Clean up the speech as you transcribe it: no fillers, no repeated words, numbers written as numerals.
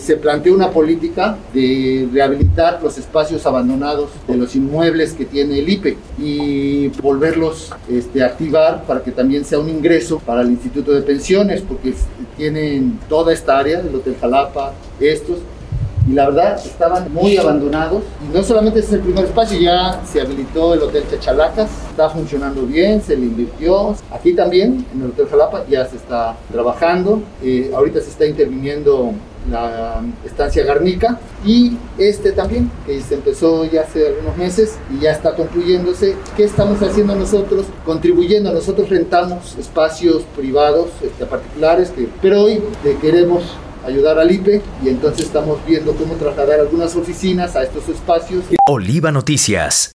Se planteó una política de rehabilitar los espacios abandonados de los inmuebles que tiene el IPE y volverlos a activar para que también sea un ingreso para el Instituto de Pensiones, porque tienen toda esta área, el Hotel Jalapa, y la verdad estaban muy abandonados. Y no solamente ese es el primer espacio, ya se habilitó el Hotel Chachalacas, está funcionando bien, se le invirtió. Aquí también, en el Hotel Jalapa, ya se está trabajando. Ahorita se está interviniendo la estancia Garnica y también, que se empezó ya hace algunos meses y ya está concluyéndose. ¿Qué estamos haciendo nosotros? Contribuyendo. Nosotros rentamos espacios privados a particulares, pero hoy queremos ayudar al IPE y entonces estamos viendo cómo trasladar algunas oficinas a estos espacios. Oliva Noticias.